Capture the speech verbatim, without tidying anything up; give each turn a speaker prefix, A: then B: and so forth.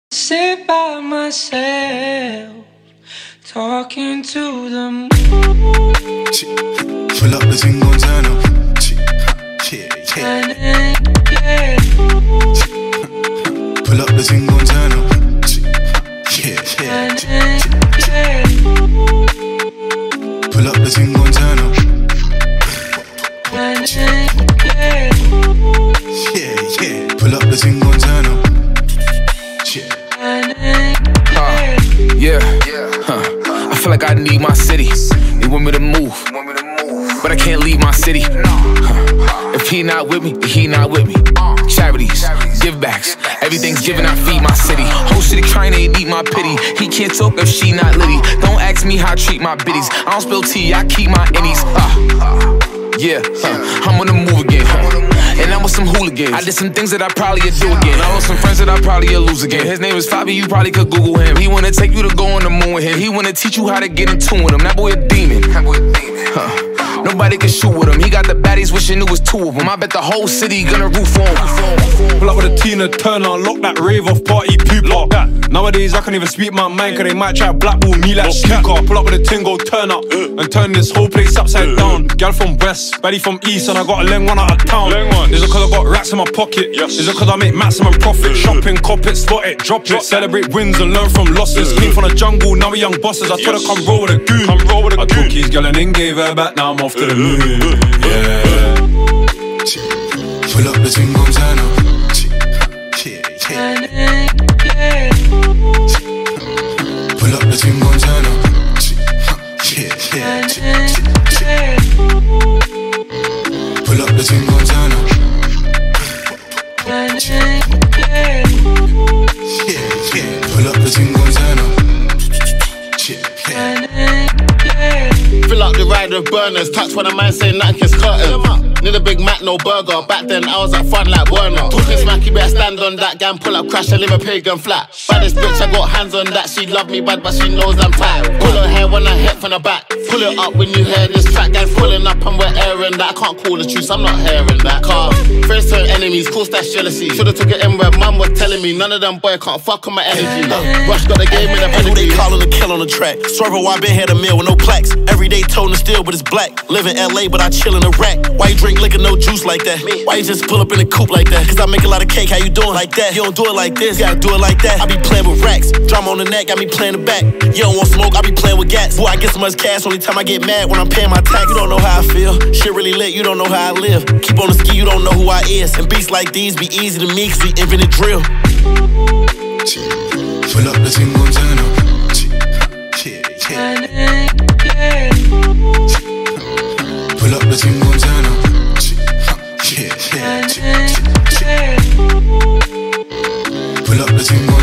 A: Sit by myself, talking to the moon.
B: Pull up the thing, gon' turn up. Yeah, yeah. Pull up the thing, gon' turn up. Yeah, yeah. Pull up the thing, gon' turn up. Yeah, yeah. Pull up the thing, gon' turn up. Yeah.
C: Uh, yeah, huh. I feel like I need my city. They want me to move, but I can't leave my city. Huh. If he not with me, then he not with me. Charities, give backs, everything's given, I feed my city. Whole city trying to eat my pity. He can't talk if she not litty. Don't ask me how I treat my biddies. I don't spill tea, I keep my innies. Uh, yeah, huh. I'm on the move again, huh. And I'm with some hooligans. I did some things that I probably would do again. I lost some friends that I probably would lose again. His name is Fabi, you probably could Google him. He wanna take you to go on the moon with him. He wanna teach you how to get in tune with him. That boy a demon. Huh. Nobody can shoot with him. He got the baddies wishing it was two of them. I bet the whole city gonna roof on him.
D: Pull up with a Tina Turner, lock that rave off party pooper. That. Nowadays I can't even speak my mind, cause they might try to blackball me like snooker. Pull up with a tingo, turn up, and turn this whole place upside down. Gal from west, baddie from east, and I got a leng one out of town. Is it cause I got racks in my pocket? Yes. Is it cause I make maximum profit? Shopping, cop it, spot it, drop it. Celebrate wins and learn from losses. Came from the jungle, now we young bosses. I told her come roll with a goon. Come roll with a I goon. I took his gal and then gave her back, now I'm off to the moon. Yeah.
B: Pull up the thing, gon' turn up. Yeah, yeah. Pull up the thing, gon' turn up. Yeah, yeah. Pull up the thing, gon' turn up. Yeah, yeah. Pull up the thing, gon' turn up. Yeah, yeah.
E: Fill up the ride with burners. Touch when a man say nothing gets curtain. Need a Big Mac, no burger. Back then I was at fun like Werner. Talking smacky, better stand on that. Gang pull up, crash and live a pagan flat. Baddest bitch, I got hands on that. She love me bad, but she knows I'm tight. Pull her hair when I hit from the back. Pull it up when you hear this track. Gang pulling up and we're airing that. I can't call the truth, I'm not hearing that. Car, friends turn enemies, cause that's jealousy. Should've took it in where mum was telling me. None of them boy can't fuck on my energy. Rush got the game in the pedigree.
F: Who they calling the kill on the track? Swervo, I been had a meal with no plaques. Every day tone and steel, but it's black. Live in L A, but I chill in a rack. Why you drink liquor, no juice like that? Why you just pull up in a coupe like that? Cause I make a lot of cake, how you doing like that? You don't do it like this, you gotta do it like that. I be playing with racks, drama on the neck, got me playing the back. You don't want smoke, I be playing with gas. Boy, I get so much cash, only time I get mad when I'm paying my tax. You don't know how I feel, shit really lit, you don't know how I live. Keep on the ski, you don't know who I is. And beats like these be easy to me, cause we infinite drill.
B: Pull up the thing, gon' turn up. Yeah, yeah. Pull up the thing, gon' turn up. Yeah, yeah. Pull up the thing, gon'